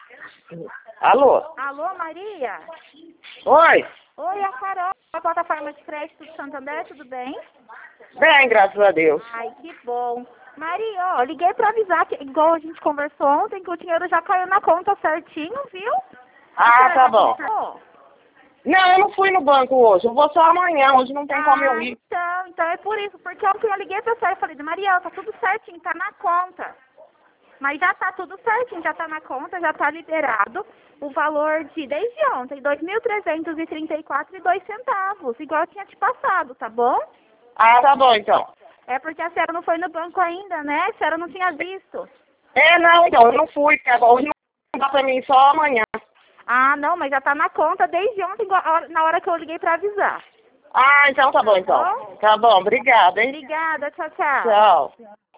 Alô? Alô, Maria? Oi? Oi, a Carol, da plataforma de crédito do Santander, tudo bem? Bem, graças a Deus. Ai, que bom. Maria, ó, liguei pra avisar que, igual a gente conversou ontem, que o dinheiro já caiu na conta certinho, viu? Ah, tá Já bom. confirmou? Não, eu não fui no banco hoje. Eu vou só amanhã. Hoje não tem como eu ir. Então é por isso, porque ontem eu liguei pra você e falei, Maria, tá tudo certinho, tá na conta. Mas já tá tudo certinho, já tá na conta, já tá liberado o valor de, desde ontem, R$ 2.334,02, igual eu tinha te passado, tá bom? Ah, tá bom então. É porque a senhora não foi no banco ainda, né? A senhora não tinha visto. Não, então, eu não fui. Porque hoje não dá pra mim, só amanhã. Ah, não, mas já tá na conta desde ontem, na hora que eu liguei pra avisar. Ah, então tá bom então. Bom? Tá bom, obrigada, hein? Obrigada, tchau, tchau. Tchau.